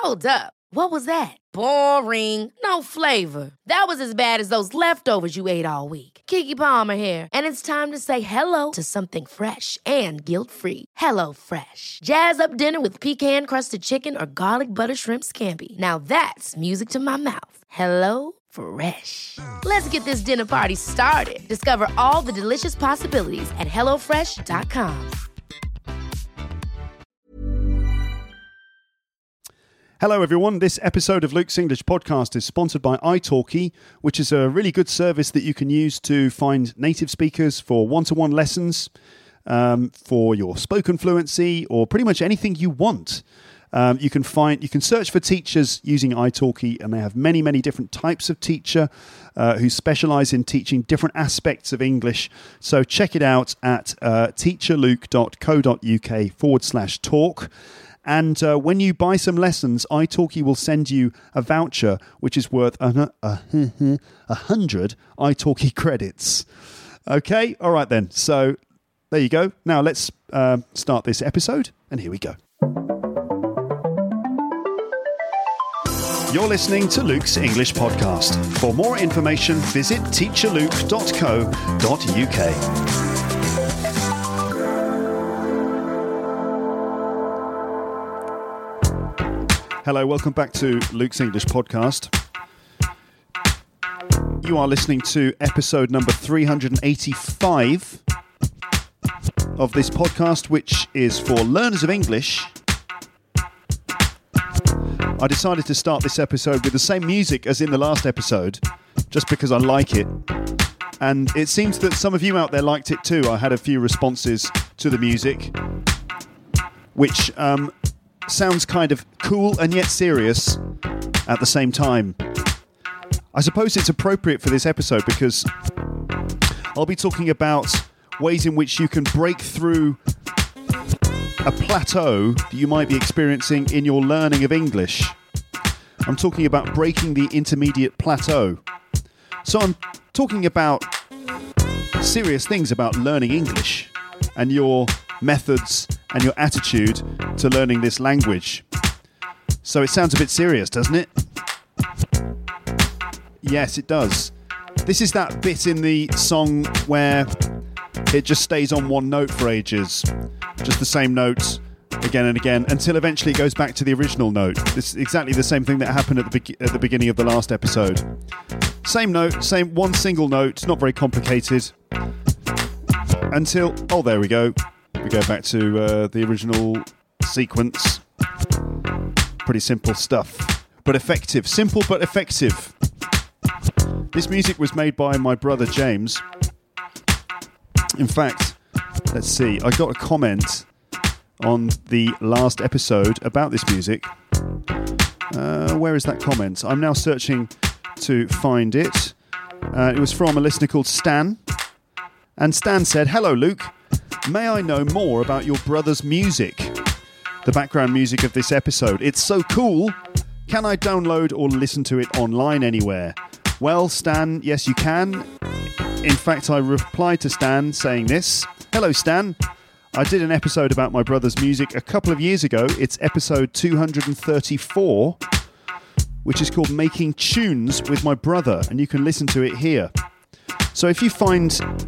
Hold up. What was that? Boring. No flavor. That was as bad as those leftovers you ate all week. Keke Palmer here, and it's time to say hello to something fresh and guilt-free. Hello Fresh. Jazz up dinner with pecan-crusted chicken or garlic butter shrimp scampi. Now that's music to my mouth. Hello Fresh. Let's get this dinner party started. Discover all the delicious possibilities at hellofresh.com. Hello everyone, this episode of Luke's English Podcast is sponsored by italki, which is a really good service that you can use to find native speakers for one-to-one lessons, for your spoken fluency, or pretty much anything you want. You can search for teachers using italki, and they have many different types of teacher who specialize in teaching different aspects of English. So check it out at teacherluke.co.uk/talk. And when you buy some lessons, italki will send you a voucher which is worth 100 italki credits. Okay, all right then. So there you go. Now let's start this episode, and here we go. You're listening to Luke's English Podcast. For more information, visit teacherluke.co.uk. Hello, welcome back to Luke's English Podcast. You are listening to episode number 385 of this podcast, which is for learners of English. I decided to start this episode with the same music as in the last episode, just because I like it. And it seems that some of you out there liked it too. I had a few responses to the music, which sounds kind of cool and yet serious at the same time. I suppose it's appropriate for this episode because I'll be talking about ways in which you can break through a plateau that you might be experiencing in your learning of English. I'm talking about breaking the intermediate plateau. So I'm talking about serious things about learning English and your methods and your attitude to learning this language. So it sounds a bit serious, doesn't it? Yes, it does. This is that bit in the song where it just stays on one note for ages. Just the same note again and again until eventually it goes back to the original note. It's exactly the same thing that happened at the beginning of the last episode. Same note, same one single note, not very complicated. Until, oh, there we go. We go back to the original sequence. Pretty simple stuff, but effective. Simple but effective. This music was made by my brother James. In fact, let's see, I got a comment on the last episode about this music. Where is that comment? I'm now searching to find it. It was from a listener called Stan. And Stan said, "Hello, Luke. May I know more about your brother's music? The background music of this episode. It's so cool. Can I download or listen to it online anywhere?" Well, Stan, yes you can. In fact, I replied to Stan saying this. "Hello, Stan. I did an episode about my brother's music a couple of years ago. It's episode 234, which is called Making Tunes with My Brother, and you can listen to it here. So if you find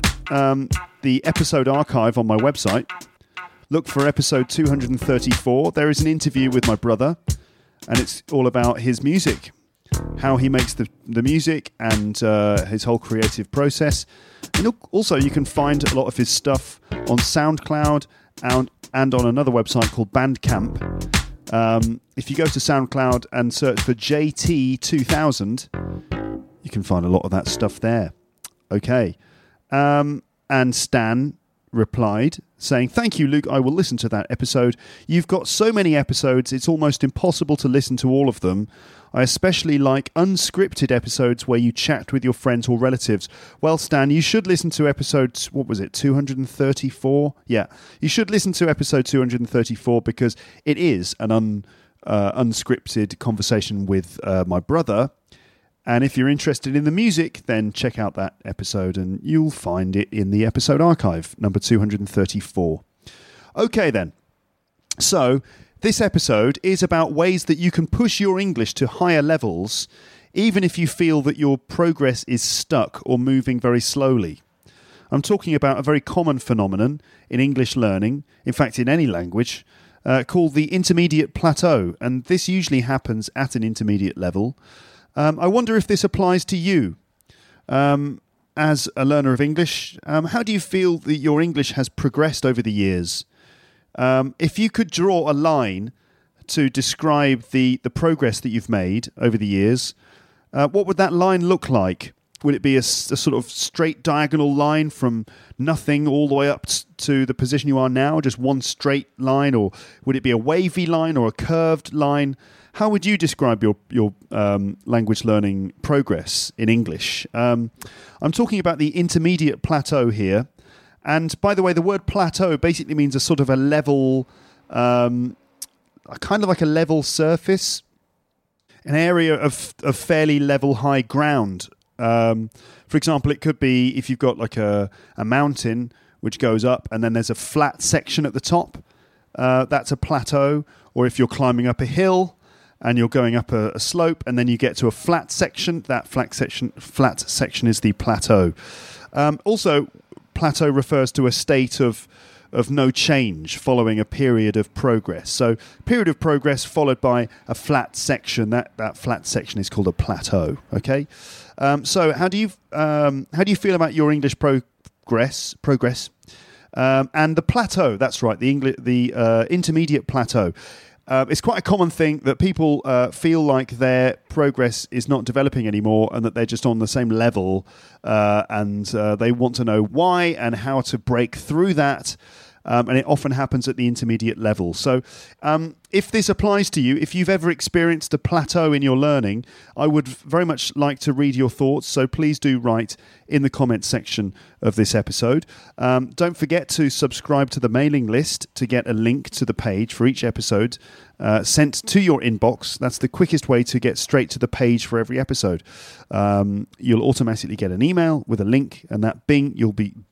the episode archive on my website, look for episode 234. There is an interview with my brother, and it's all about his music, how he makes the music, and his whole creative process. And also, you can find a lot of his stuff on SoundCloud and on another website called Bandcamp. If you go to SoundCloud and search for JT2000, you can find a lot of that stuff there. Okay. And Stan replied saying, "Thank you, Luke. I will listen to that episode. You've got so many episodes, it's almost impossible to listen to all of them. I especially like unscripted episodes where you chat with your friends or relatives." Well, Stan, you should listen to episode, 234? Yeah, you should listen to episode 234 because it is an unscripted conversation with my brother. And if you're interested in the music, then check out that episode and you'll find it in the episode archive, number 234. Okay, then. So This episode is about ways that you can push your English to higher levels, even if you feel that your progress is stuck or moving very slowly. I'm talking about a very common phenomenon in English learning, in fact in any language, called the intermediate plateau, and this usually happens at an intermediate level. I wonder if this applies to you. As a learner of English, how do you feel that your English has progressed over the years? If you could draw a line to describe the progress that you've made over the years, what would that line look like? Would it be a sort of straight diagonal line from nothing all the way up to the position you are now, just one straight line? Or would it be a wavy line or a curved line? How would you describe your language learning progress in English? I'm talking about the intermediate plateau here. And by the way, the word plateau basically means a sort of a level, kind of like a level surface, an area of fairly level high ground. For example, it could be if you've got like a mountain which goes up and then there's a flat section at the top, that's a plateau. Or if you're climbing up a hill and you're going up a slope and then you get to a flat section, that flat section is the plateau. Also, plateau refers to a state of no change following a period of progress. So, period of progress followed by a flat section. That flat section is called a plateau. Okay. So, how do you feel about your English progress? And the plateau. That's right. The intermediate plateau. It's quite a common thing that people feel like their progress is not developing anymore and that they're just on the same level, and they want to know why and how to break through that. And it often happens at the intermediate level. So if this applies to you, if you've ever experienced a plateau in your learning, I would very much like to read your thoughts. So please do write in the comments section of this episode. Don't forget to subscribe to the mailing list to get a link to the page for each episode sent to your inbox. That's the quickest way to get straight to the page for every episode. You'll automatically get an email with a link, and that you'll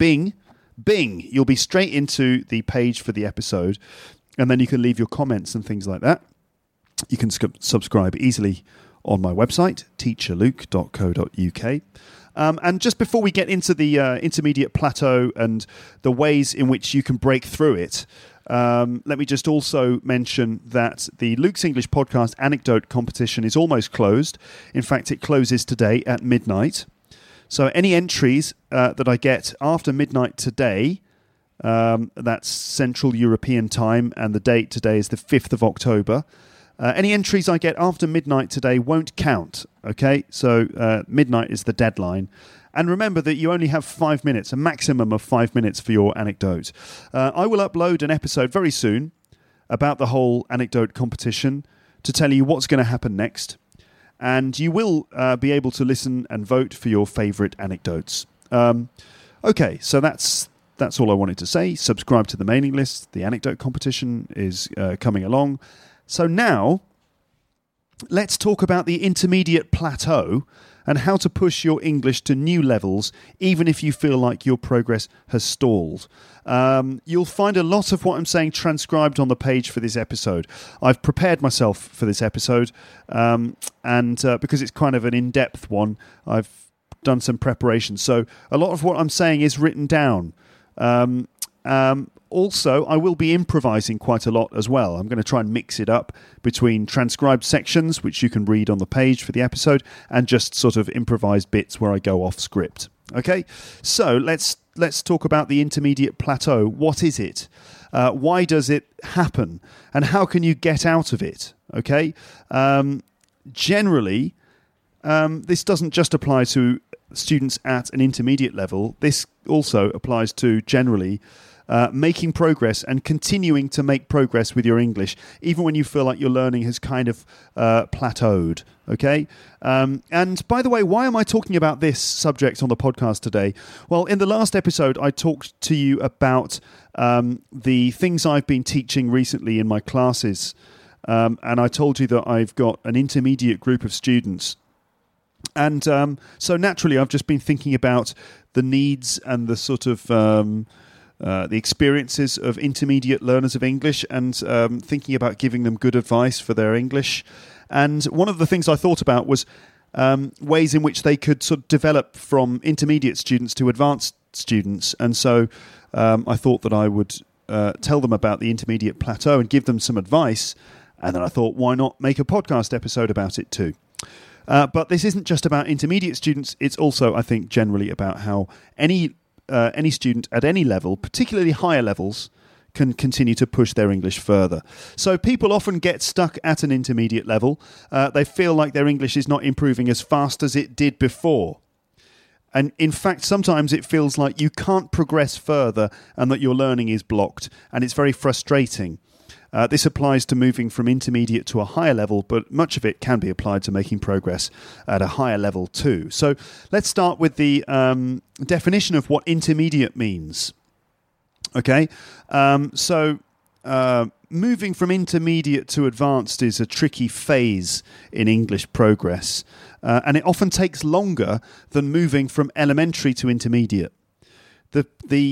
be straight into the page for the episode, and then you can leave your comments and things like that. You can subscribe easily on my website, teacherluke.co.uk. And just before we get into the intermediate plateau and the ways in which you can break through it, let me just also mention that the Luke's English Podcast Anecdote Competition is almost closed. In fact, it closes today at midnight. So any entries that I get after midnight today, that's Central European time, and the date today is the 5th of October. Any entries I get after midnight today won't count, okay? So midnight is the deadline. And remember that you only have 5 minutes, a maximum of 5 minutes for your anecdote. I will upload an episode very soon about the whole anecdote competition to tell you what's going to happen next. And you will be able to listen and vote for your favourite anecdotes. Okay, so that's all I wanted to say. Subscribe to the mailing list. The anecdote competition is coming along. So now, let's talk about the intermediate plateau and how to push your English to new levels, even if you feel like your progress has stalled. You'll find a lot of what I'm saying transcribed on the page for this episode. I've prepared myself for this episode, and because it's kind of an in-depth one, I've done some preparation. So a lot of what I'm saying is written down. Also, I will be improvising quite a lot as well. I'm going to try and mix it up between transcribed sections, which you can read on the page for the episode, and just sort of improvised bits where I go off script. Okay, so let's talk about the intermediate plateau. What is it? Why does it happen? And how can you get out of it? Okay, generally, this doesn't just apply to students at an intermediate level. This also applies to generally making progress and continuing to make progress with your English, even when you feel like your learning has kind of plateaued. Okay? And by the way, why am I talking about this subject on the podcast today? Well, in the last episode, I talked to you about the things I've been teaching recently in my classes. And I told you that I've got an intermediate group of students. And so naturally, I've just been thinking about the needs and the sort of the experiences of intermediate learners of English and thinking about giving them good advice for their English. And one of the things I thought about was ways in which they could sort of develop from intermediate students to advanced students. And so I thought that I would tell them about the intermediate plateau and give them some advice. And then I thought, why not make a podcast episode about it too? But this isn't just about intermediate students. It's also, I think, generally about how any student at any level, particularly higher levels, can continue to push their English further. So people often get stuck at an intermediate level. They feel like their English is not improving as fast as it did before. And in fact, sometimes it feels like you can't progress further and that your learning is blocked. And it's very frustrating. This applies to moving from intermediate to a higher level, but much of it can be applied to making progress at a higher level too. So let's start with the definition of what intermediate means. Okay, so moving from intermediate to advanced is a tricky phase in English progress, and it often takes longer than moving from elementary to intermediate. The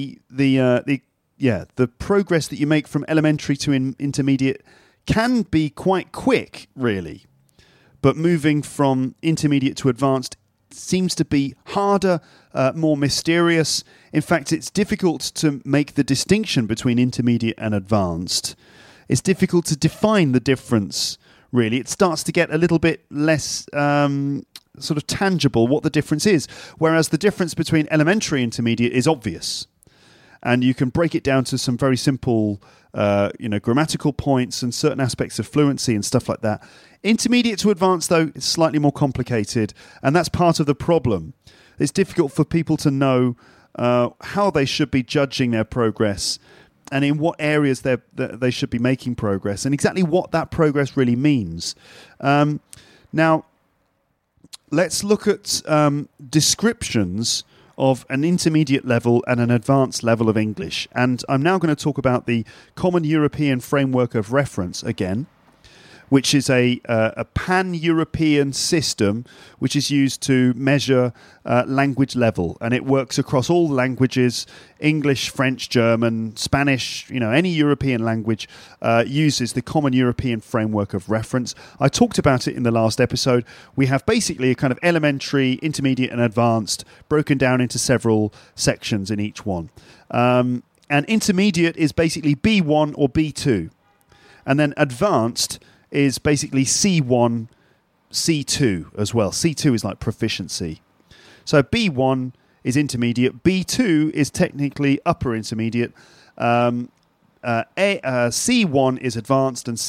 progress that you make from elementary to intermediate can be quite quick, really. But moving from intermediate to advanced seems to be harder, more mysterious. In fact, it's difficult to make the distinction between intermediate and advanced. It's difficult to define the difference, really. It starts to get a little bit less sort of tangible what the difference is, whereas the difference between elementary and intermediate is obvious. And you can break it down to some very simple, grammatical points and certain aspects of fluency and stuff like that. Intermediate to advanced, though, is slightly more complicated, and that's part of the problem. It's difficult for people to know how they should be judging their progress and in what areas they should be making progress and exactly what that progress really means. Now, let's look at descriptions of an intermediate level and an advanced level of English. And I'm now going to talk about the Common European Framework of Reference again, which is a pan-European system which is used to measure language level. And it works across all languages: English, French, German, Spanish, any European language uses the Common European Framework of Reference. I talked about it in the last episode. We have basically a kind of elementary, intermediate and advanced broken down into several sections in each one. And intermediate is basically B1 or B2. And then advanced is basically C1, C2 as well. C2 is like proficiency. So B1 is intermediate. B2 is technically upper intermediate. C1 is advanced, and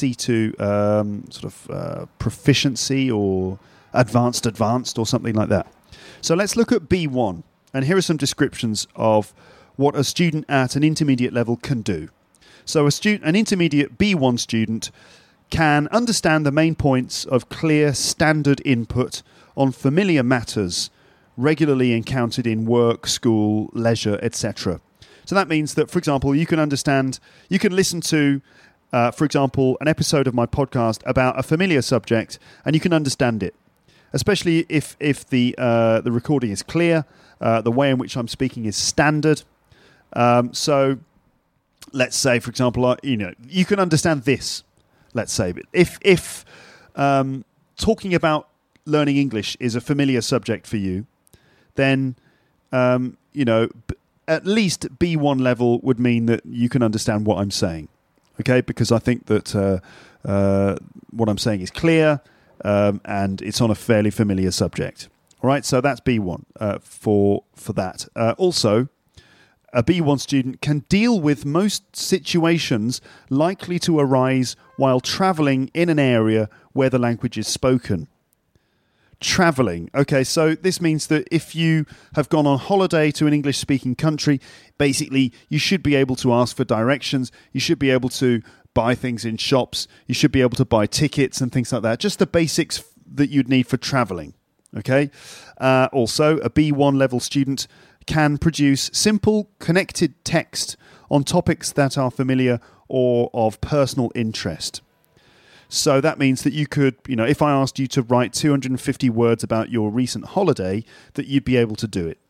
C2 proficiency or advanced or something like that. So let's look at B1. And here are some descriptions of what a student at an intermediate level can do. So an intermediate B1 student can understand the main points of clear standard input on familiar matters regularly encountered in work, school, leisure, etc. So that means that, for example, you can listen to, for example, an episode of my podcast about a familiar subject, and you can understand it, especially if the recording is clear, the way in which I'm speaking is standard. So let's say, for example, you can understand this. Let's say, but if talking about learning English is a familiar subject for you, then at least B1 level would mean that you can understand what I'm saying. Okay, because I think that what I'm saying is clear and it's on a fairly familiar subject. All right, so that's B1 for that. Also, a B1 student can deal with most situations likely to arise while travelling in an area where the language is spoken. Travelling. Okay, so this means that if you have gone on holiday to an English-speaking country, basically you should be able to ask for directions, you should be able to buy things in shops, you should be able to buy tickets and things like that. Just the basics that you'd need for travelling. Okay. Also, a B1 level student can produce simple, connected text on topics that are familiar or of personal interest. So that means that you could, if I asked you to write 250 words about your recent holiday, that you'd be able to do it.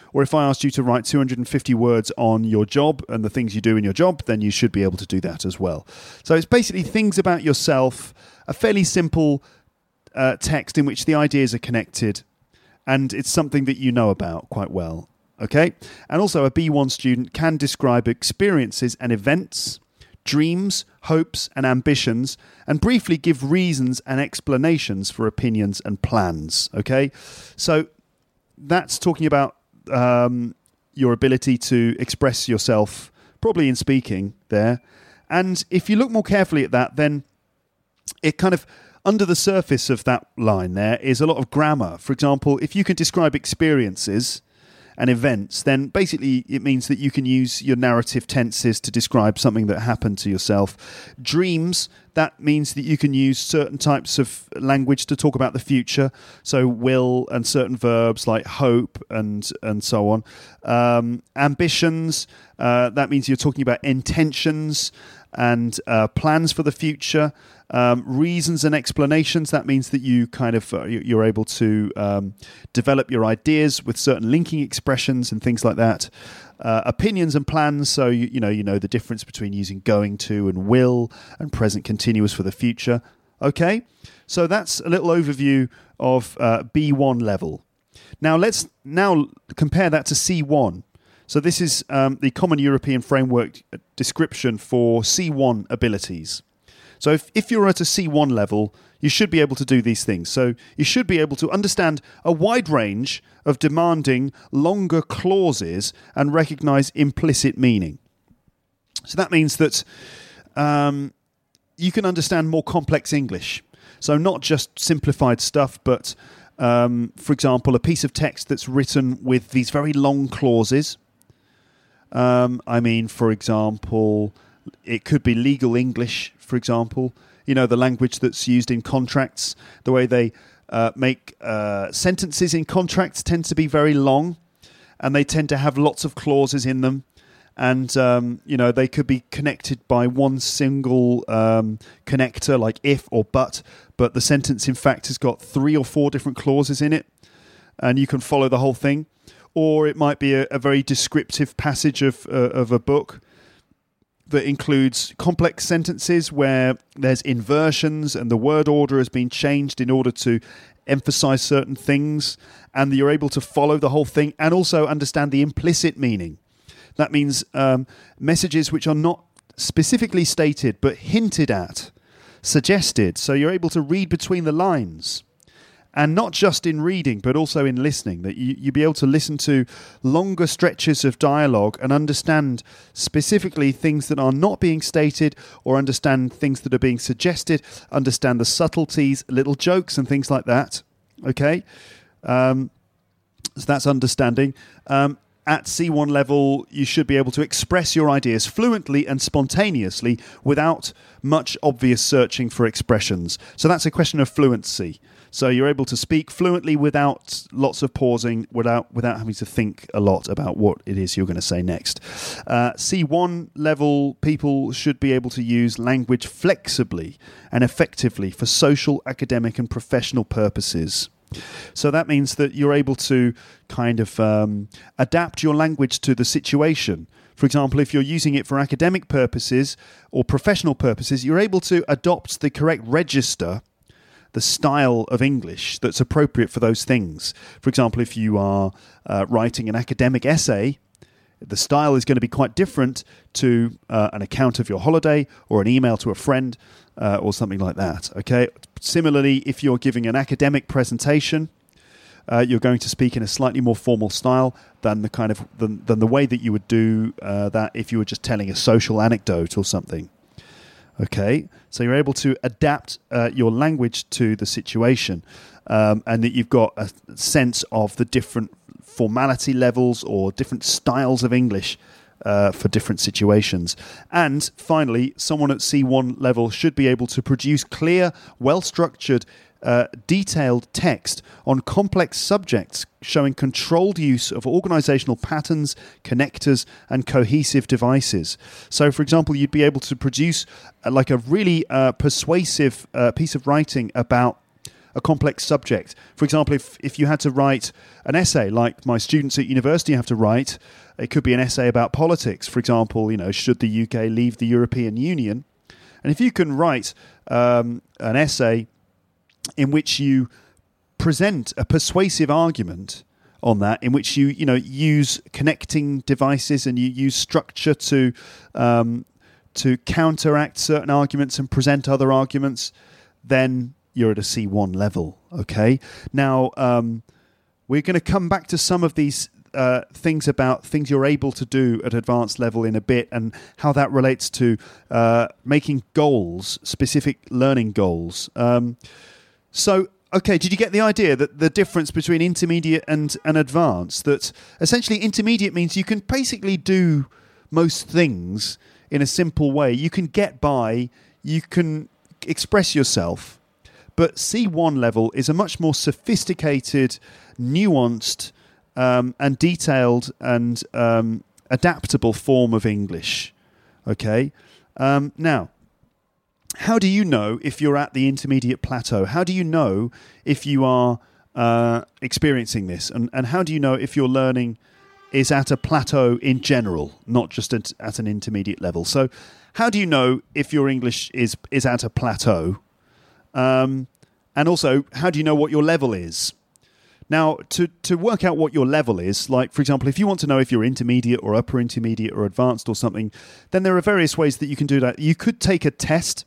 Or if I asked you to write 250 words on your job and the things you do in your job, then you should be able to do that as well. So it's basically things about yourself, a fairly simple text in which the ideas are connected, and it's something that you know about quite well. Okay? And also a B1 student can describe experiences and events, dreams, hopes and ambitions, and briefly give reasons and explanations for opinions and plans. Okay? So that's talking about your ability to express yourself, probably in speaking there. And if you look more carefully at that, then it kind of, under the surface of that line there is a lot of grammar. For example, if you can describe experiences and events, then basically it means that you can use your narrative tenses to describe something that happened to yourself. Dreams, that means that you can use certain types of language to talk about the future, so will and certain verbs like hope and so on. Ambitions, that means you're talking about intentions and plans for the future. Reasons and explanations, that means that you kind of you're able to develop your ideas with certain linking expressions and things like that. Opinions and plans, so you know the difference between using going to and will and present continuous for the future. Okay, so that's a little overview of B1 level. Now let's compare that to C1. So this is the Common European Framework description for C1 abilities. So if you're at a C1 level, you should be able to do these things. So you should be able to understand a wide range of demanding longer clauses and recognize implicit meaning. So that means that you can understand more complex English. So not just simplified stuff, but, for example, a piece of text that's written with these very long clauses. For example, it could be legal English, for example, the language that's used in contracts. The way they make sentences in contracts tend to be very long, and they tend to have lots of clauses in them. And, they could be connected by one single connector, like if or but the sentence, in fact, has got 3 or 4 different clauses in it, and you can follow the whole thing. Or it might be a very descriptive passage of a book that includes complex sentences where there's inversions and the word order has been changed in order to emphasize certain things, and you're able to follow the whole thing and also understand the implicit meaning. That means messages which are not specifically stated but hinted at, suggested, so you're able to read between the lines. And not just in reading, but also in listening, that you'll be able to listen to longer stretches of dialogue and understand specifically things that are not being stated, or understand things that are being suggested, understand the subtleties, little jokes and things like that. Okay? So that's understanding. At C1 level, you should be able to express your ideas fluently and spontaneously without much obvious searching for expressions. So that's a question of fluency. So you're able to speak fluently without lots of pausing, without having to think a lot about what it is you're going to say next. C1 level people should be able to use language flexibly and effectively for social, academic and professional purposes. So that means that you're able to kind of adapt your language to the situation. For example, if you're using it for academic purposes or professional purposes, you're able to adopt the correct register, the style of English that's appropriate for those things. For example, if you are writing an academic essay, the style is going to be quite different to an account of your holiday or an email to a friend or something like that. Okay. Similarly, if you're giving an academic presentation, you're going to speak in a slightly more formal style than the way that you would do that if you were just telling a social anecdote or something. Okay, so you're able to adapt your language to the situation, and that you've got a sense of the different formality levels or different styles of English for different situations. And finally, someone at C1 level should be able to produce clear, well-structured, detailed text on complex subjects, showing controlled use of organizational patterns, connectors, and cohesive devices. So, for example, you'd be able to produce like a really persuasive piece of writing about a complex subject. For example, if you had to write an essay, like my students at university have to write, it could be an essay about politics. For example, should the UK leave the European Union? And if you can write an essay in which you present a persuasive argument on that, in which you use connecting devices and you use structure to counteract certain arguments and present other arguments, then you're at a C1 level. Okay. Now we're going to come back to some of these things about things you're able to do at advanced level in a bit, and how that relates to making goals, specific learning goals. Okay, did you get the idea that the difference between intermediate and advanced, that essentially intermediate means you can basically do most things in a simple way. You can get by, you can express yourself, but C1 level is a much more sophisticated, nuanced, and detailed and adaptable form of English. Okay? Now, how do you know if you're at the intermediate plateau? How do you know if you are experiencing this? And how do you know if your learning is at a plateau in general, not just at an intermediate level? So how do you know if your English is at a plateau? And also, how do you know what your level is? Now, to work out what your level is, like, for example, if you want to know if you're intermediate or upper intermediate or advanced or something, then there are various ways that you can do that. You could take a test.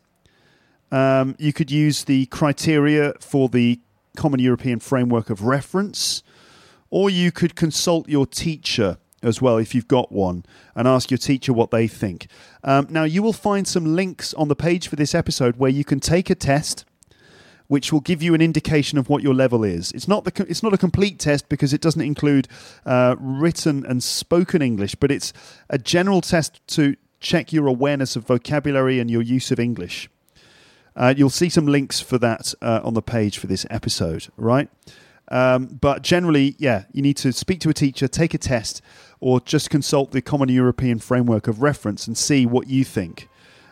You could use the criteria for the Common European Framework of Reference, or you could consult your teacher as well, if you've got one, and ask your teacher what they think. Now, you will find some links on the page for this episode where you can take a test, which will give you an indication of what your level is. It's not a complete test because it doesn't include written and spoken English, but it's a general test to check your awareness of vocabulary and your use of English. You'll see some links for that on the page for this episode, right? But generally, you need to speak to a teacher, take a test, or just consult the Common European Framework of Reference and see what you think.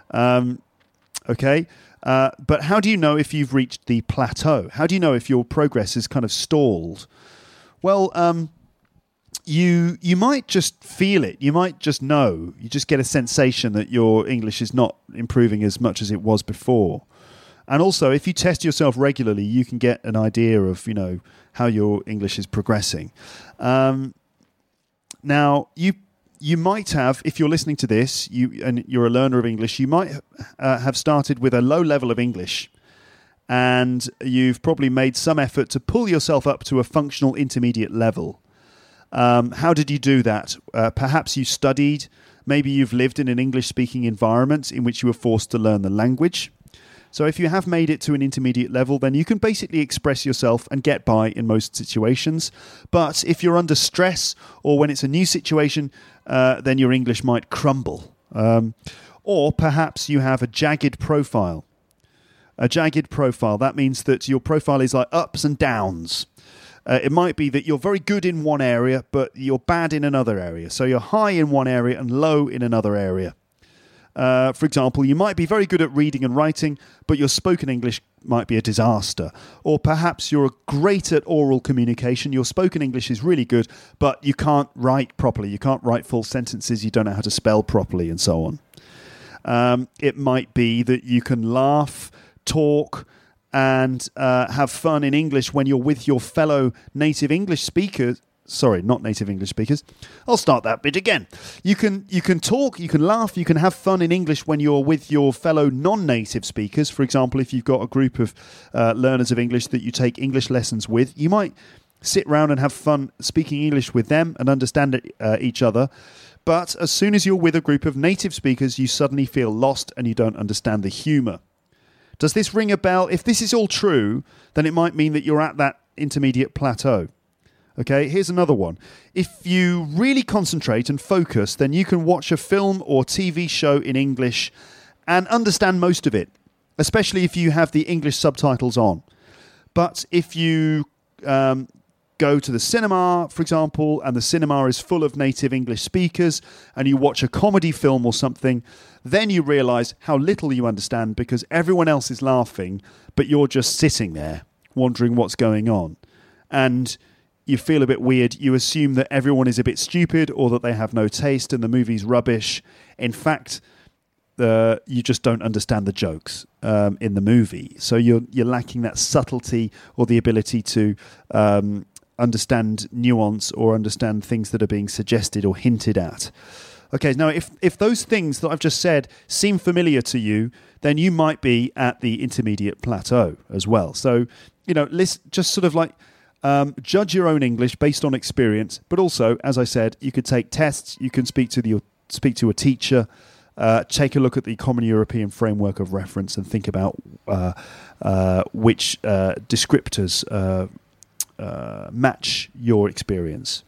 Okay? But how do you know if you've reached the plateau? How do you know if your progress is kind of stalled? Well, you might just feel it. You might just know. You just get a sensation that your English is not improving as much as it was before. And also, if you test yourself regularly, you can get an idea of, how your English is progressing. Now, you might have, if you're listening to this, and you're a learner of English, you might have started with a low level of English, and you've probably made some effort to pull yourself up to a functional intermediate level. How did you do that? Perhaps you studied. Maybe you've lived in an English-speaking environment in which you were forced to learn the language. So if you have made it to an intermediate level, then you can basically express yourself and get by in most situations. But if you're under stress or when it's a new situation, then your English might crumble. Or perhaps you have a jagged profile. A jagged profile, that means that your profile is like ups and downs. It might be that you're very good in one area, but you're bad in another area. So you're high in one area and low in another area. For example, you might be very good at reading and writing, but your spoken English might be a disaster. Or perhaps you're great at oral communication. Your spoken English is really good, but you can't write properly. You can't write full sentences. You don't know how to spell properly and so on. It might be that you can laugh, talk, and have fun in English when you're with your fellow native English speakers. Sorry, not native English speakers. I'll start that bit again. You can talk, you can laugh, you can have fun in English when you're with your fellow non-native speakers. For example, if you've got a group of learners of English that you take English lessons with, you might sit round and have fun speaking English with them and understand each other. But as soon as you're with a group of native speakers, you suddenly feel lost and you don't understand the humour. Does this ring a bell? If this is all true, then it might mean that you're at that intermediate plateau. Okay, here's another one. If you really concentrate and focus, then you can watch a film or TV show in English and understand most of it, especially if you have the English subtitles on. But if you go to the cinema, for example, and the cinema is full of native English speakers, and you watch a comedy film or something, then you realise how little you understand because everyone else is laughing, but you're just sitting there wondering what's going on. And you feel a bit weird. You assume that everyone is a bit stupid or that they have no taste and the movie's rubbish. In fact, you just don't understand the jokes in the movie. So you're lacking that subtlety or the ability to understand nuance or understand things that are being suggested or hinted at. Okay, now if those things that I've just said seem familiar to you, then you might be at the intermediate plateau as well. So, just sort of like judge your own English based on experience, but also, as I said, you could take tests, you can speak to a teacher, take a look at the Common European Framework of Reference and think about which descriptors match your experience.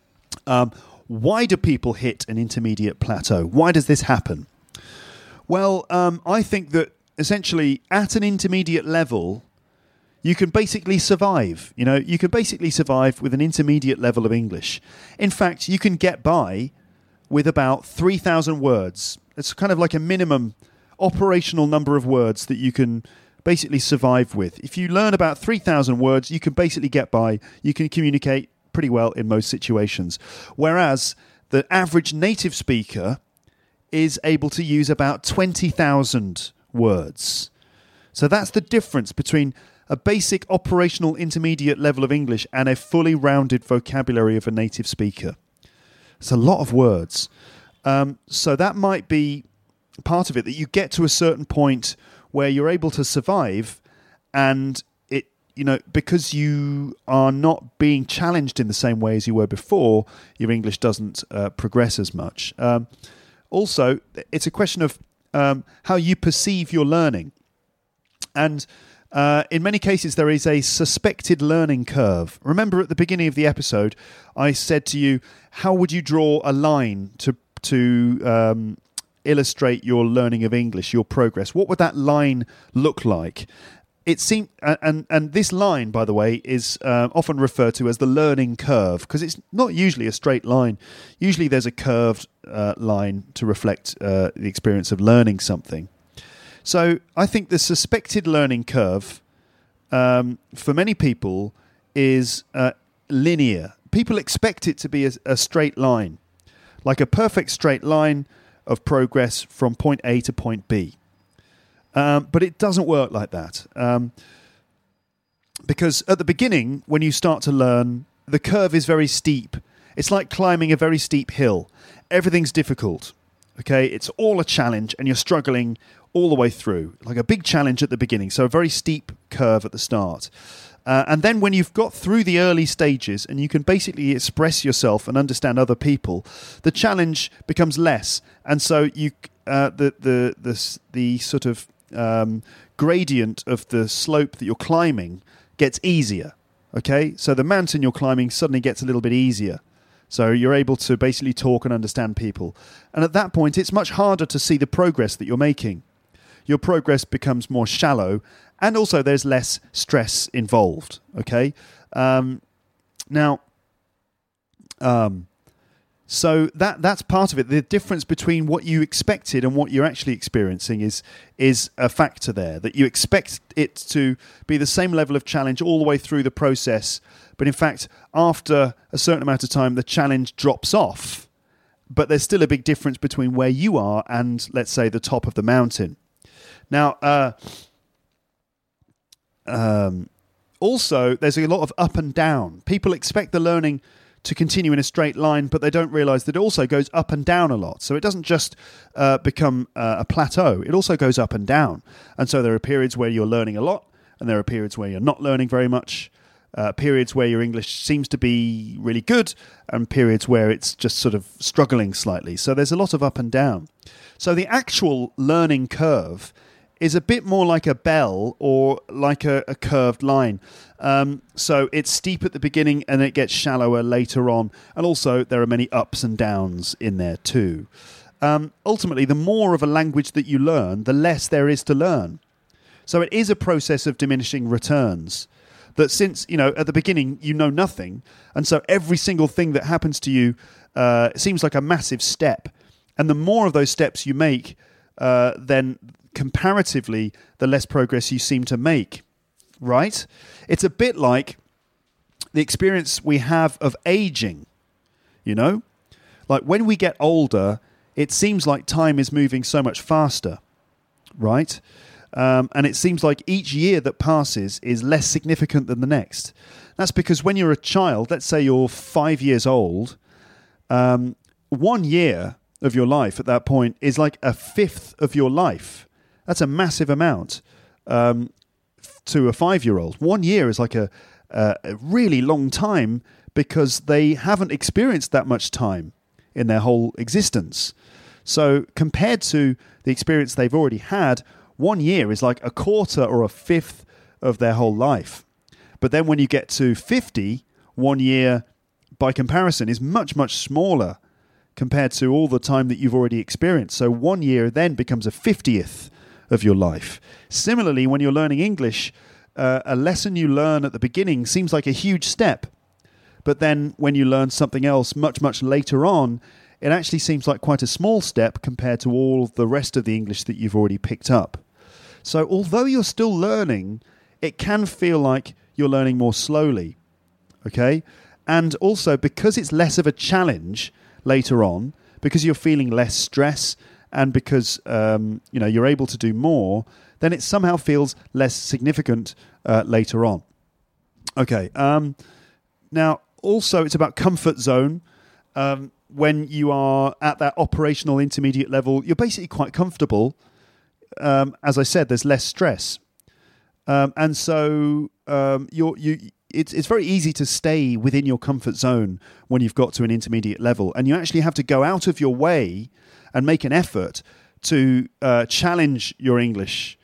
Why do people hit an intermediate plateau? Why does this happen? Well, I think that essentially at an intermediate level, you can basically survive. You can basically survive with an intermediate level of English. In fact, you can get by with about 3,000 words. It's kind of like a minimum operational number of words that you can basically survive with. If you learn about 3,000 words, you can basically get by. You can communicate pretty well in most situations. Whereas the average native speaker is able to use about 20,000 words. So that's the difference between a basic operational intermediate level of English and a fully rounded vocabulary of a native speaker. It's a lot of words. So that might be part of it, that you get to a certain point where you're able to survive, and because you are not being challenged in the same way as you were before, your English doesn't progress as much. Also, it's a question of how you perceive your learning. And in many cases, there is a suspected learning curve. Remember at the beginning of the episode, I said to you, how would you draw a line to illustrate your learning of English, your progress? What would that line look like? It seemed, and this line, by the way, is often referred to as the learning curve, because it's not usually a straight line. Usually there's a curved line to reflect the experience of learning something. So I think the suspected learning curve for many people is linear. People expect it to be a straight line, like a perfect straight line of progress from point A to point B. But it doesn't work like that. Because at the beginning, when you start to learn, the curve is very steep. It's like climbing a very steep hill. Everything's difficult. Okay, it's all a challenge, and you're struggling all the way through, like a big challenge at the beginning. So a very steep curve at the start. And then when you've got through the early stages and you can basically express yourself and understand other people, the challenge becomes less. And so you the sort of gradient of the slope that you're climbing gets easier. Okay, so the mountain you're climbing suddenly gets a little bit easier. So you're able to basically talk and understand people. And at that point, it's much harder to see the progress that you're making. Your progress becomes more shallow, and also there's less stress involved. Okay, so that's part of it. The difference between what you expected and what you're actually experiencing is a factor there, that you expect it to be the same level of challenge all the way through the process, but in fact, after a certain amount of time, the challenge drops off, but there's still a big difference between where you are and, let's say, the top of the mountain. Now, also, there's a lot of up and down. People expect the learning to continue in a straight line, but they don't realise that it also goes up and down a lot. So it doesn't just become a plateau. It also goes up and down. And so there are periods where you're learning a lot, and there are periods where you're not learning very much, periods where your English seems to be really good, and periods where it's just sort of struggling slightly. So there's a lot of up and down. So the actual learning curve is a bit more like a bell or like a curved line. So it's steep at the beginning and it gets shallower later on. And also there are many ups and downs in there too. Ultimately, the more of a language that you learn, the less there is to learn. So it is a process of diminishing returns. That since, at the beginning, you know nothing. And so every single thing that happens to you seems like a massive step. And the more of those steps you make, then comparatively, the less progress you seem to make. right? It's a bit like the experience we have of aging, you know? Like when we get older, it seems like time is moving so much faster, right? And it seems like each year that passes is less significant than the next. That's because when you're a child, let's say you're 5 years old, 1 year of your life at that point is like a fifth of your life. That's a massive amount to a 5-year-old. 1 year is like a really long time because they haven't experienced that much time in their whole existence. So compared to the experience they've already had, 1 year is like a quarter or a fifth of their whole life. But then when you get to 50, 1 year by comparison is much, much smaller compared to all the time that you've already experienced. So 1 year then becomes a 50th of your life. Similarly, when you're learning English, a lesson you learn at the beginning seems like a huge step. But then when you learn something else much, much later on, it actually seems like quite a small step compared to all the rest of the English that you've already picked up. So although you're still learning, it can feel like you're learning more slowly, okay? And also, because it's less of a challenge later on, because you're feeling less stress and because you're able to do more, then it somehow feels less significant later on. Okay, now also it's about comfort zone. When you are at that operational intermediate level, you're basically quite comfortable. As I said, there's less stress. And so it's very easy to stay within your comfort zone when you've got to an intermediate level. And you actually have to go out of your way and make an effort to challenge your English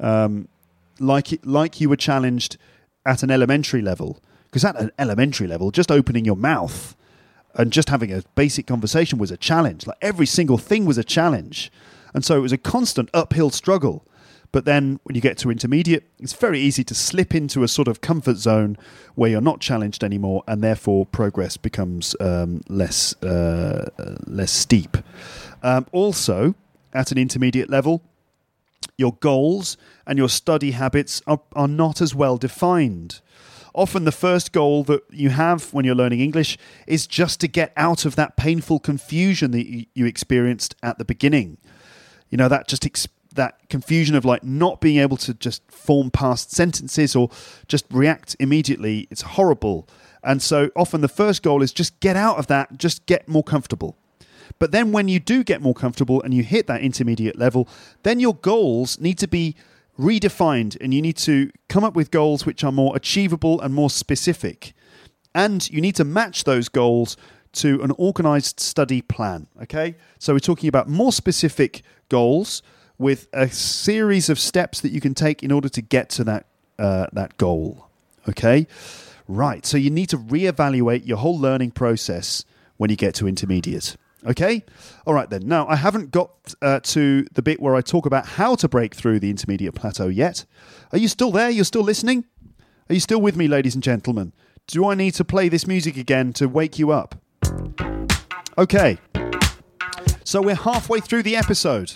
like you were challenged at an elementary level. Because at an elementary level, just opening your mouth and just having a basic conversation was a challenge. Like every single thing was a challenge. And so it was a constant uphill struggle. But then when you get to intermediate, it's very easy to slip into a sort of comfort zone where you're not challenged anymore, and therefore progress becomes less steep. Also, at an intermediate level, your goals and your study habits are not as well defined. Often the first goal that you have when you're learning English is just to get out of that painful confusion that you experienced at the beginning. You know, that confusion of like not being able to just form past sentences or just react immediately. It's horrible. And so often the first goal is just get out of that, just get more comfortable. But then when you do get more comfortable and you hit that intermediate level, then your goals need to be redefined and you need to come up with goals which are more achievable and more specific. And you need to match those goals to an organized study plan, okay? So we're talking about more specific goals with a series of steps that you can take in order to get to that goal, okay? Right, so you need to reevaluate your whole learning process when you get to intermediate, okay? All right then, now I haven't got to the bit where I talk about how to break through the intermediate plateau yet. Are you still there? You're still listening? Are you still with me, ladies and gentlemen? Do I need to play this music again to wake you up? Okay, so we're halfway through the episode.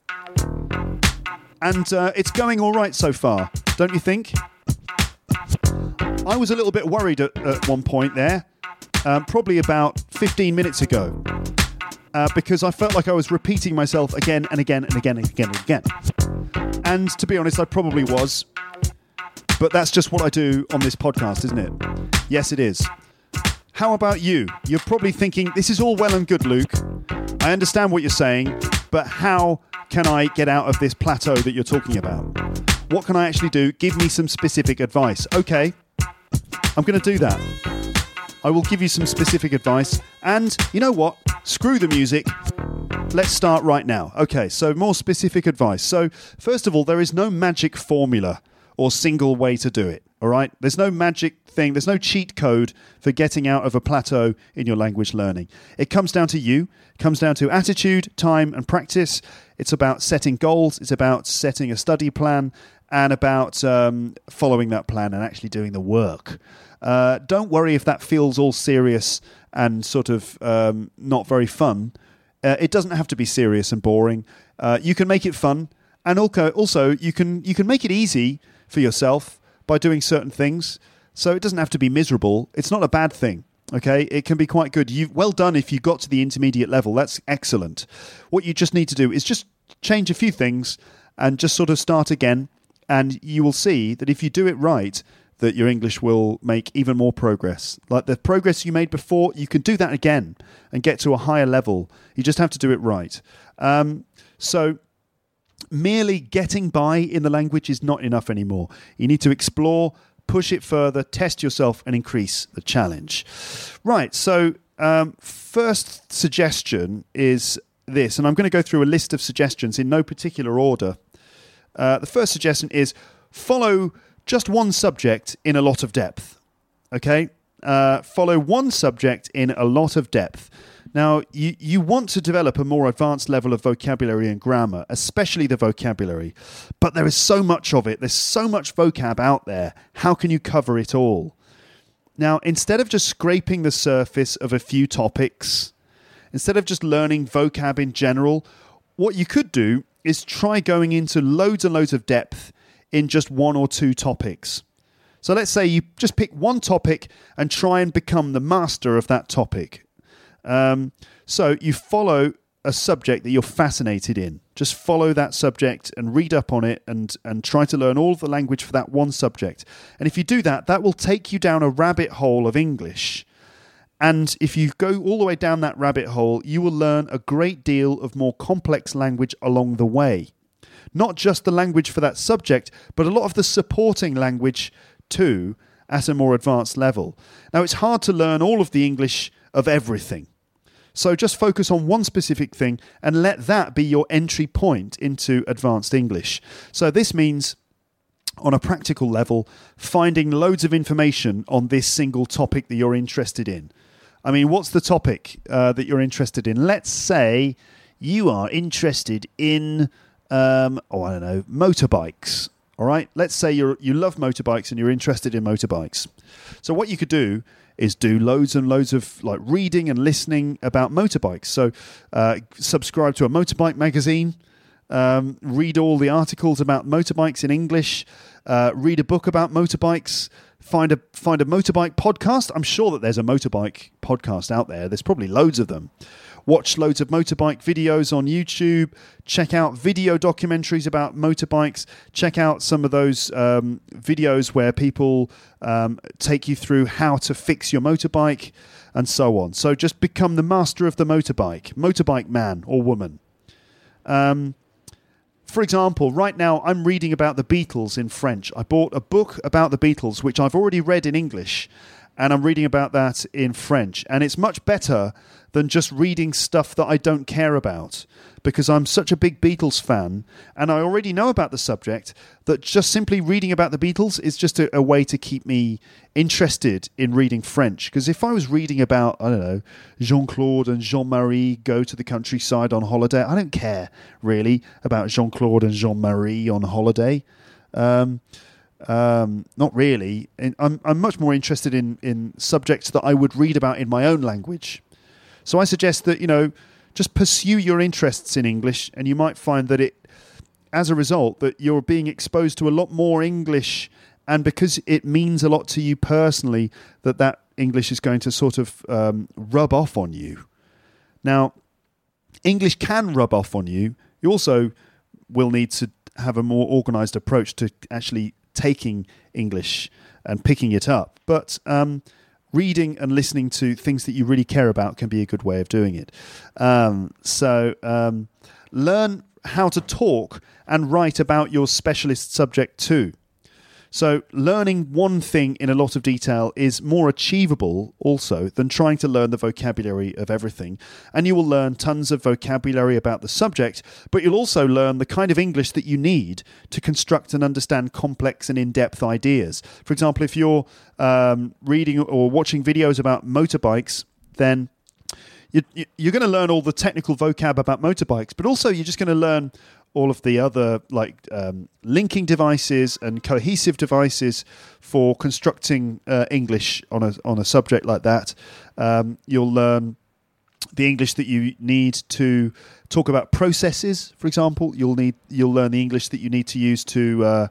And it's going all right so far, don't you think? I was a little bit worried at one point there, probably about 15 minutes ago, because I felt like I was repeating myself again and again and again and again and again. And to be honest, I probably was, but that's just what I do on this podcast, isn't it? Yes, it is. How about you? You're probably thinking, this is all well and good, Luke. I understand what you're saying, but how can I get out of this plateau that you're talking about? What can I actually do? Give me some specific advice. Okay, I'm going to do that. I will give you some specific advice. And you know what? Screw the music. Let's start right now. Okay, so more specific advice. So first of all, there is no magic formula or single way to do it. All right? There's no magic thing. There's no cheat code for getting out of a plateau in your language learning. It comes down to you. It comes down to attitude, time, and practice. It's about setting goals. It's about setting a study plan and about following that plan and actually doing the work. Don't worry if that feels all serious and sort of not very fun. It doesn't have to be serious and boring. You can make it fun, and also you can make it easy for yourself by doing certain things. So it doesn't have to be miserable. It's not a bad thing. Okay, it can be quite good. Well done if you got to the intermediate level. That's excellent. What you just need to do is just change a few things and just sort of start again. And you will see that if you do it right, that your English will make even more progress. Like the progress you made before, you can do that again and get to a higher level. You just have to do it right. So merely getting by in the language is not enough anymore. You need to explore, push it further, test yourself, and increase the challenge. Right, so first suggestion is this, and I'm going to go through a list of suggestions in no particular order. The first suggestion is follow just one subject in a lot of depth. Okay? Follow one subject in a lot of depth. Now, you want to develop a more advanced level of vocabulary and grammar, especially the vocabulary. But there is so much of it. There's so much vocab out there. How can you cover it all? Now, instead of just scraping the surface of a few topics, instead of just learning vocab in general, what you could do is try going into loads and loads of depth in just one or two topics. So let's say you just pick one topic and try and become the master of that topic. So you follow a subject that you're fascinated in. Just follow that subject and read up on it and try to learn all of the language for that one subject. And if you do that, that will take you down a rabbit hole of English. And if you go all the way down that rabbit hole, you will learn a great deal of more complex language along the way. Not just the language for that subject, but a lot of the supporting language too at a more advanced level. Now, it's hard to learn all of the English of everything. So just focus on one specific thing and let that be your entry point into advanced English. So this means, on a practical level, finding loads of information on this single topic that you're interested in. I mean, what's the topic that you're interested in? Let's say you are interested in, motorbikes. All right? Let's say you love motorbikes and you're interested in motorbikes. So what you could do is do loads and loads of like reading and listening about motorbikes. So subscribe to a motorbike magazine, read all the articles about motorbikes in English, read a book about motorbikes, find a motorbike podcast. I'm sure that there's a motorbike podcast out there. There's probably loads of them. Watch loads of motorbike videos on YouTube. Check out video documentaries about motorbikes. Check out some of those videos where people take you through how to fix your motorbike and so on. So just become the master of the motorbike man or woman. For example, right now I'm reading about the Beatles in French. I bought a book about the Beatles, which I've already read in English, and I'm reading about that in French. And it's much better than just reading stuff that I don't care about, because I'm such a big Beatles fan and I already know about the subject that just simply reading about the Beatles is just a way to keep me interested in reading French. Because if I was reading about, I don't know, Jean-Claude and Jean-Marie go to the countryside on holiday, I don't care really about Jean-Claude and Jean-Marie on holiday. Not really. I'm much more interested in subjects that I would read about in my own language. So I suggest that, just pursue your interests in English, and you might find that as a result, that you're being exposed to a lot more English, and because it means a lot to you personally, that English is going to sort of rub off on you. Now, English can rub off on you. You also will need to have a more organised approach to actually taking English and picking it up. But reading and listening to things that you really care about can be a good way of doing it. So learn how to talk and write about your specialist subject too. So learning one thing in a lot of detail is more achievable also than trying to learn the vocabulary of everything. And you will learn tons of vocabulary about the subject, but you'll also learn the kind of English that you need to construct and understand complex and in-depth ideas. For example, if you're reading or watching videos about motorbikes, then you're going to learn all the technical vocab about motorbikes, but also you're just going to learn all of the other linking devices and cohesive devices for constructing English on a subject like that. You'll learn the English that you need to talk about processes, for example. You'll learn the English that you need to use to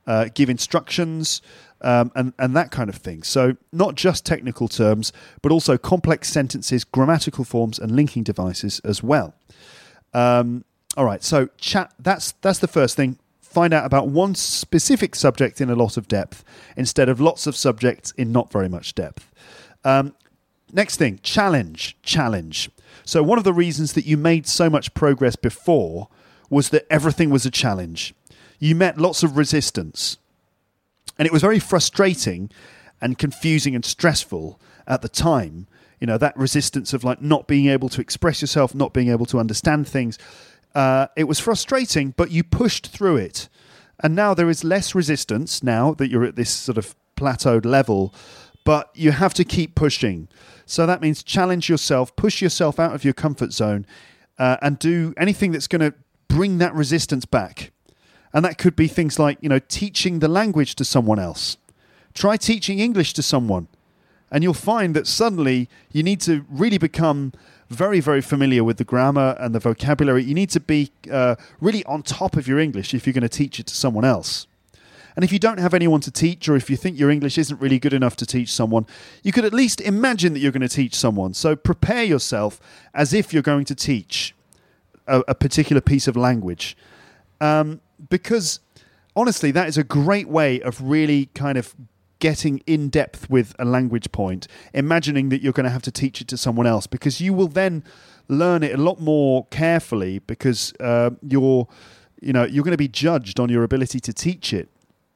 give instructions, and that kind of thing. So not just technical terms, but also complex sentences, grammatical forms, and linking devices as well. All right, so chat. That's the first thing. Find out about one specific subject in a lot of depth instead of lots of subjects in not very much depth. Next thing, challenge. So one of the reasons that you made so much progress before was that everything was a challenge. You met lots of resistance. And it was very frustrating and confusing and stressful at the time. You know, that resistance of like not being able to express yourself, not being able to understand things. It was frustrating, but you pushed through it. And now there is less resistance now that you're at this sort of plateaued level, but you have to keep pushing. So that means challenge yourself, push yourself out of your comfort zone, and do anything that's going to bring that resistance back. And that could be things like, you know, teaching the language to someone else. Try teaching English to someone. And you'll find that suddenly you need to really become very, very familiar with the grammar and the vocabulary. You need to be really on top of your English if you're going to teach it to someone else. And if you don't have anyone to teach, or if you think your English isn't really good enough to teach someone, you could at least imagine that you're going to teach someone. So prepare yourself as if you're going to teach a particular piece of language. Because honestly, that is a great way of really kind of getting in depth with a language point, imagining that you're going to have to teach it to someone else, because you will then learn it a lot more carefully, because you're going to be judged on your ability to teach it.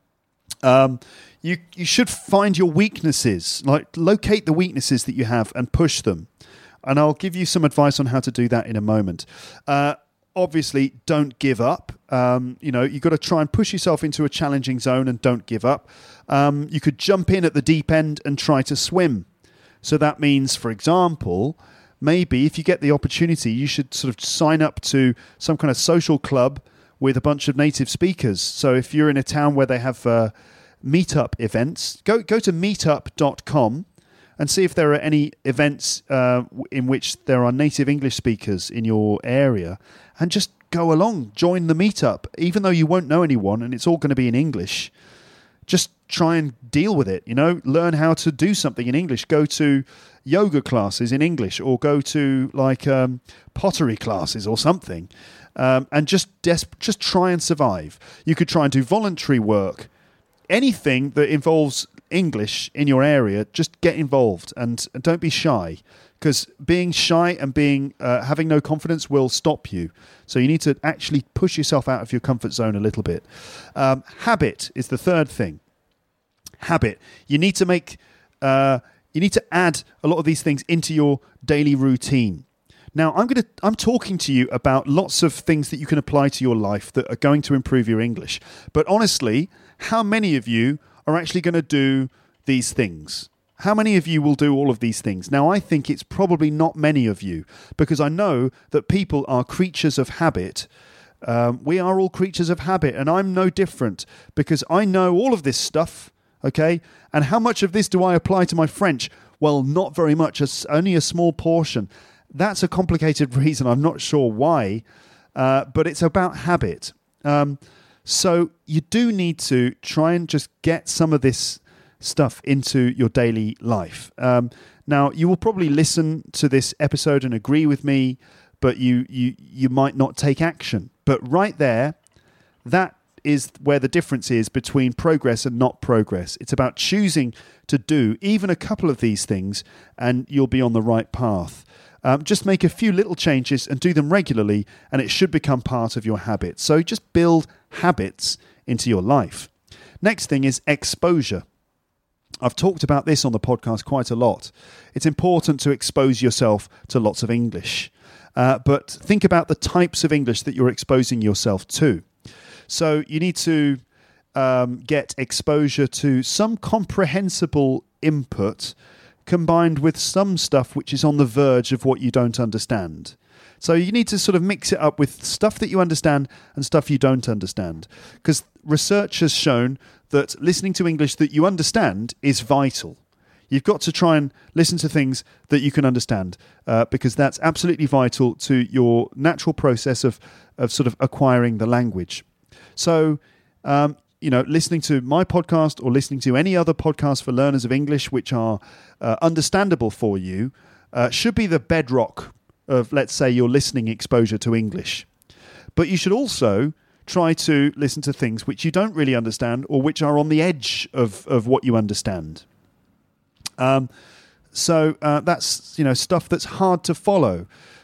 You should find your weaknesses, like locate the weaknesses that you have and push them. And I'll give you some advice on how to do that in a moment. Obviously, don't give up. You've got to try and push yourself into a challenging zone and don't give up. You could jump in at the deep end and try to swim. So that means, for example, maybe if you get the opportunity, you should sort of sign up to some kind of social club with a bunch of native speakers. So if you're in a town where they have meetup events, go to meetup.com and see if there are any events in which there are native English speakers in your area, and just go along, join the meetup, even though you won't know anyone and it's all going to be in English. Just try and deal with it, learn how to do something in English. Go to yoga classes in English, or go to pottery classes or something, and just try and survive. You could try and do voluntary work. Anything that involves English in your area, just get involved and don't be shy, because being shy and having no confidence will stop you. So you need to actually push yourself out of your comfort zone a little bit. Habit is the third thing. Habit. You need to add a lot of these things into your daily routine. Now, I'm talking to you about lots of things that you can apply to your life that are going to improve your English. But honestly, how many of you are actually going to do these things? How many of you will do all of these things? Now, I think it's probably not many of you, because I know that people are creatures of habit. We are all creatures of habit, and I'm no different, because I know all of this stuff, okay? And how much of this do I apply to my French? Well, not very much, only a small portion. That's a complicated reason. I'm not sure why, but it's about habit. So you do need to try and just get some of this stuff into your daily life. Now, you will probably listen to this episode and agree with me, but you might not take action. But right there, that is where the difference is between progress and not progress. It's about choosing to do even a couple of these things, and you'll be on the right path. Just make a few little changes and do them regularly, and it should become part of your habit. So just build habits into your life. Next thing is exposure. I've talked about this on the podcast quite a lot. It's important to expose yourself to lots of English. But think about the types of English that you're exposing yourself to. So you need to get exposure to some comprehensible input combined with some stuff which is on the verge of what you don't understand. So you need to sort of mix it up with stuff that you understand and stuff you don't understand. Because research has shown that listening to English that you understand is vital. You've got to try and listen to things that you can understand, because that's absolutely vital to your natural process of sort of acquiring the language. So listening to my podcast or listening to any other podcast for learners of English which are understandable for you should be the bedrock of, let's say, your listening exposure to English. But you should also try to listen to things which you don't really understand or which are on the edge of what you understand. So that's stuff that's hard to follow.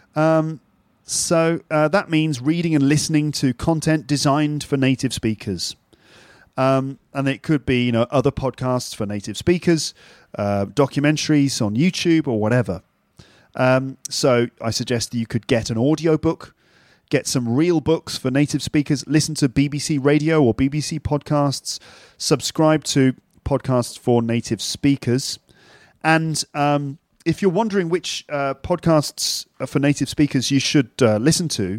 So that means reading and listening to content designed for native speakers. And it could be other podcasts for native speakers, documentaries on YouTube or whatever. So I suggest that you could get an audiobook, get some real books for native speakers, listen to BBC Radio or BBC podcasts, subscribe to podcasts for native speakers. And if you're wondering which podcasts for native speakers you should listen to,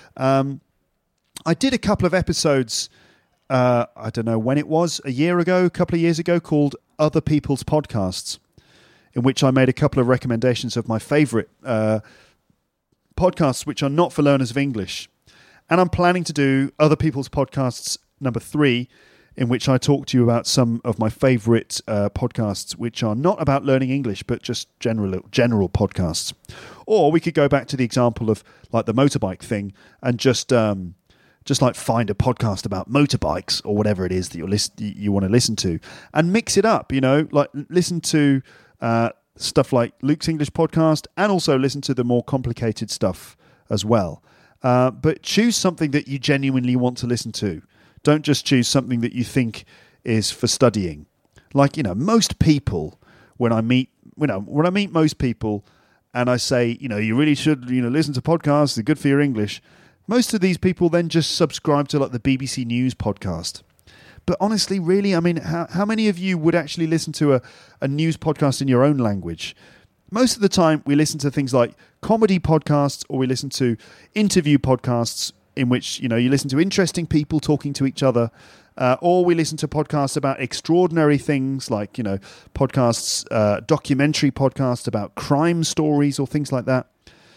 I did a couple of episodes, I don't know when it was, a couple of years ago, called Other People's Podcasts, in which I made a couple of recommendations of my favourite podcasts which are not for learners of English. And I'm planning to do Other People's Podcasts number 3, in which I talk to you about some of my favourite podcasts which are not about learning English, but just general podcasts. Or we could go back to the example of like the motorbike thing and just like find a podcast about motorbikes or whatever it is that you want to listen to and mix it up, like listen to stuff like Luke's English podcast and also listen to the more complicated stuff as well. But choose something that you genuinely want to listen to. Don't just choose something that you think is for studying. Like, most people, when I meet most people and I say, you really should, listen to podcasts, they're good for your English. Most of these people then just subscribe to like the BBC News podcast. But honestly, really, how many of you would actually listen to a news podcast in your own language? Most of the time, we listen to things like comedy podcasts or we listen to interview podcasts in which, you listen to interesting people talking to each other, or we listen to podcasts about extraordinary things like, podcasts, documentary podcasts about crime stories or things like that.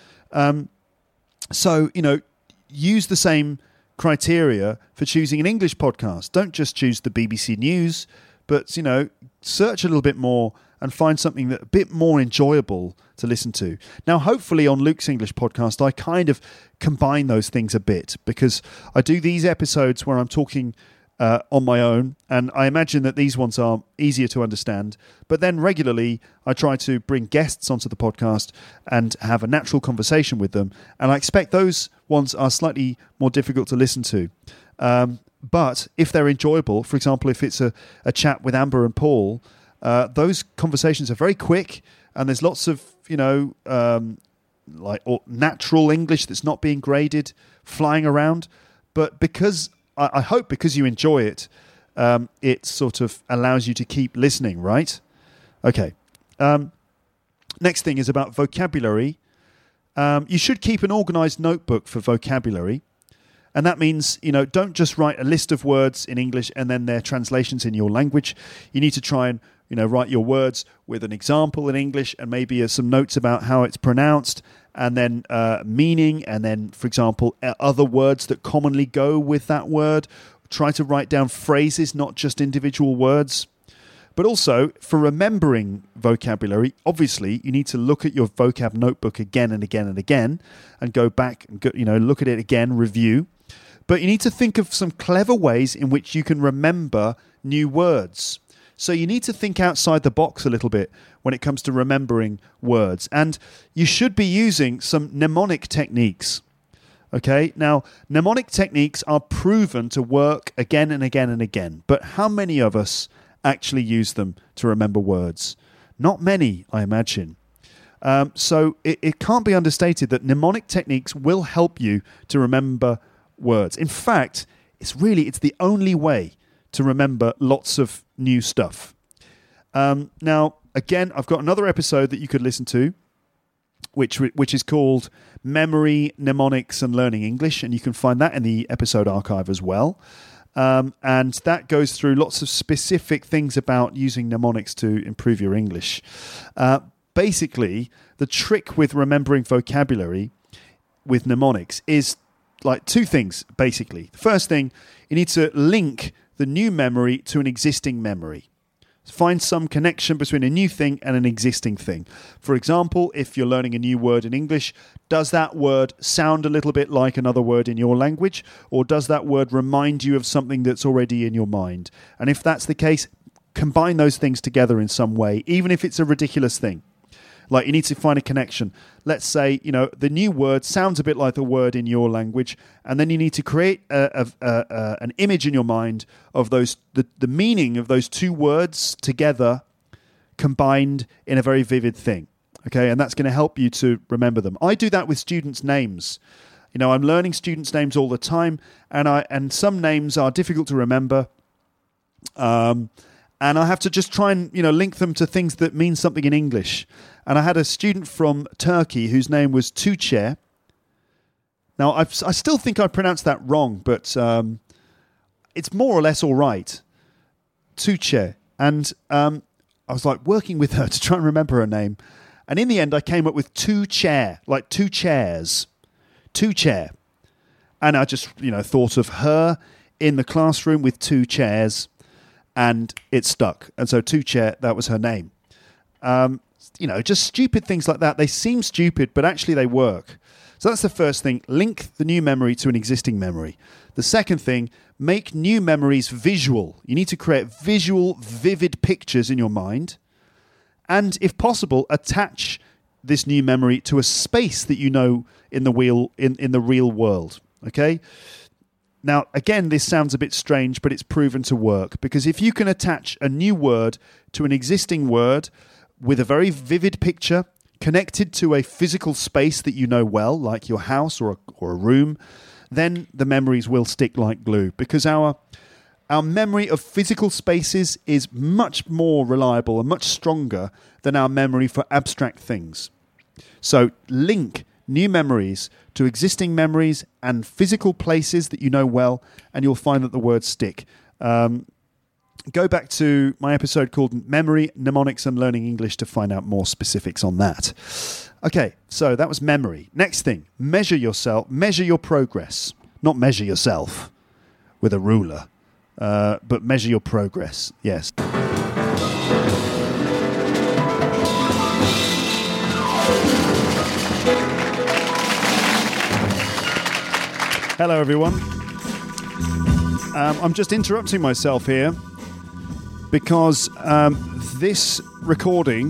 So, use the same criteria for choosing an English podcast. Don't just choose the BBC News, but, search a little bit more and find something that a bit more enjoyable to listen to. Now, hopefully on Luke's English podcast, I kind of combine those things a bit because I do these episodes where I'm talking on my own, and I imagine that these ones are easier to understand. But then regularly, I try to bring guests onto the podcast and have a natural conversation with them, and I expect those ones are slightly more difficult to listen to. But if they're enjoyable, for example, if it's a chat with Amber and Paul, those conversations are very quick, and there's lots of, natural English that's not being graded flying around. But because I hope because you enjoy it, it sort of allows you to keep listening, right? Okay. Next thing is about vocabulary. You should keep an organized notebook for vocabulary. And that means, don't just write a list of words in English and then their translations in your language. You need to try and, write your words with an example in English and maybe some notes about how it's pronounced and then meaning and then, for example, other words that commonly go with that word. Try to write down phrases, not just individual words. But also, for remembering vocabulary, obviously, you need to look at your vocab notebook again and again and again and go back and look at it again, review. But you need to think of some clever ways in which you can remember new words. So you need to think outside the box a little bit when it comes to remembering words. And you should be using some mnemonic techniques. Okay, now, mnemonic techniques are proven to work again and again and again. But how many of us actually use them to remember words? Not many, I imagine. So it can't be understated that mnemonic techniques will help you to remember words. In fact, it's the only way to remember lots of new stuff. Now, again, I've got another episode that you could listen to, which is called Memory, Mnemonics and Learning English, and you can find that in the episode archive as well. And that goes through lots of specific things about using mnemonics to improve your English. Basically, the trick with remembering vocabulary with mnemonics is like two things, basically. The first thing, you need to link the new memory to an existing memory. Find some connection between a new thing and an existing thing. For example, if you're learning a new word in English, does that word sound a little bit like another word in your language? Or does that word remind you of something that's already in your mind? And if that's the case, combine those things together in some way, even if it's a ridiculous thing. Like, you need to find a connection. Let's say, the new word sounds a bit like the word in your language, and then you need to create an image in your mind of the meaning of those two words together, combined in a very vivid thing. Okay, and that's going to help you to remember them. I do that with students' names. I'm learning students' names all the time, and some names are difficult to remember. And I have to just try and, link them to things that mean something in English. And I had a student from Turkey whose name was Tuğçe. Now, I still think I pronounced that wrong, but it's more or less all right. Tuğçe. And I was working with her to try and remember her name. And in the end, I came up with Tuğçe, like two chairs. Tuğçe. And I just, thought of her in the classroom with two chairs. And it stuck. And so Tuğçe, that was her name. Just stupid things like that. They seem stupid, but actually they work. So that's the first thing. Link the new memory to an existing memory. The second thing, make new memories visual. You need to create visual, vivid pictures in your mind. And if possible, attach this new memory to a space that you know in the real world. Okay? Now, again, this sounds a bit strange, but it's proven to work. Because if you can attach a new word to an existing word with a very vivid picture connected to a physical space that you know well, like your house or a room, then the memories will stick like glue. Because our memory of physical spaces is much more reliable and much stronger than our memory for abstract things. So link new memories to existing memories and physical places that you know well, and you'll find that the words stick. Go back to my episode called Memory, Mnemonics and Learning English to find out more specifics on that. Okay, so that was memory. Next thing, measure your progress. Not measure yourself with a ruler, but measure your progress, yes. Hello, everyone. I'm just interrupting myself here because this recording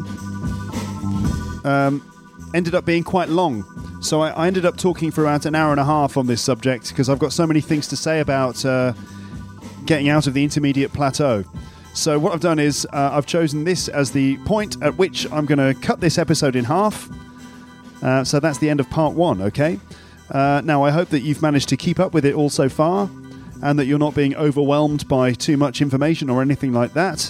ended up being quite long. So I ended up talking for about an hour and a half on this subject because I've got so many things to say about getting out of the intermediate plateau. So what I've done is I've chosen this as the point at which I'm going to cut this episode in half. So that's the end of part one, okay? Now, I hope that you've managed to keep up with it all so far and that you're not being overwhelmed by too much information or anything like that.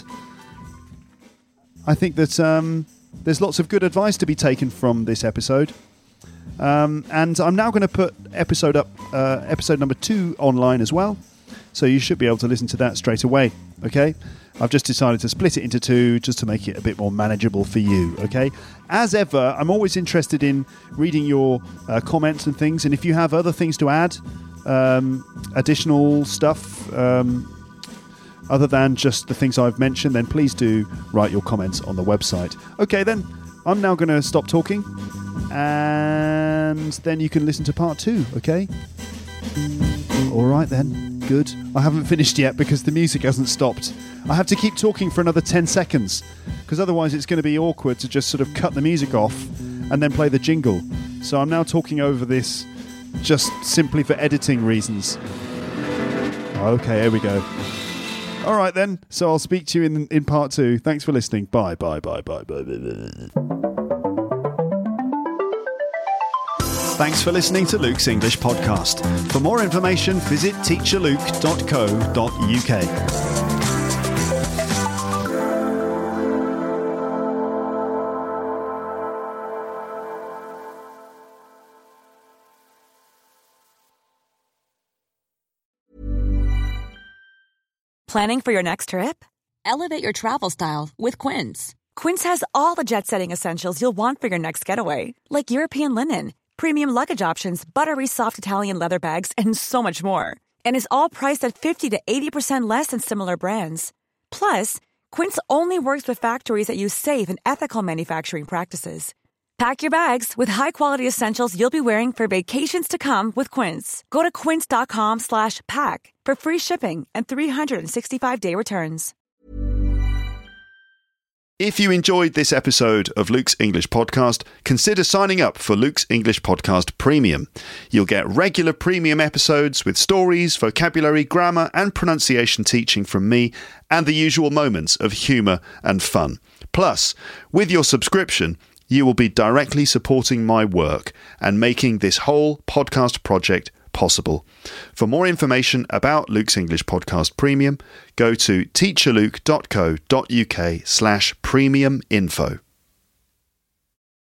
I think that there's lots of good advice to be taken from this episode. And I'm now going to put episode number 2 online as well. So you should be able to listen to that straight away, okay? I've just decided to split it into 2 just to make it a bit more manageable for you, okay? As ever, I'm always interested in reading your comments and things, and if you have other things to add, additional stuff, other than just the things I've mentioned, then please do write your comments on the website. Okay, then, I'm now going to stop talking, and then you can listen to part 2, okay? All right, then. Good. I haven't finished yet because the music hasn't stopped. I have to keep talking for another 10 seconds because otherwise it's going to be awkward to just sort of cut the music off and then play the jingle. So I'm now talking over this just simply for editing reasons. Okay, here we go. All right then. So I'll speak to you in part 2. Thanks for listening. Bye. Thanks for listening to Luke's English Podcast. For more information, visit teacherluke.co.uk. Planning for your next trip? Elevate your travel style with Quince. Quince has all the jet-setting essentials you'll want for your next getaway, like European linen, premium luggage options, buttery soft Italian leather bags, and so much more. And is all priced at 50 to 80% less than similar brands. Plus, Quince only works with factories that use safe and ethical manufacturing practices. Pack your bags with high-quality essentials you'll be wearing for vacations to come with Quince. Go to quince.com/pack for free shipping and 365-day returns. If you enjoyed this episode of Luke's English Podcast, consider signing up for Luke's English Podcast Premium. You'll get regular premium episodes with stories, vocabulary, grammar and pronunciation teaching from me and the usual moments of humour and fun. Plus, with your subscription, you will be directly supporting my work and making this whole podcast project possible. For more information about Luke's English Podcast Premium, go to teacherluke.co.uk/premium info.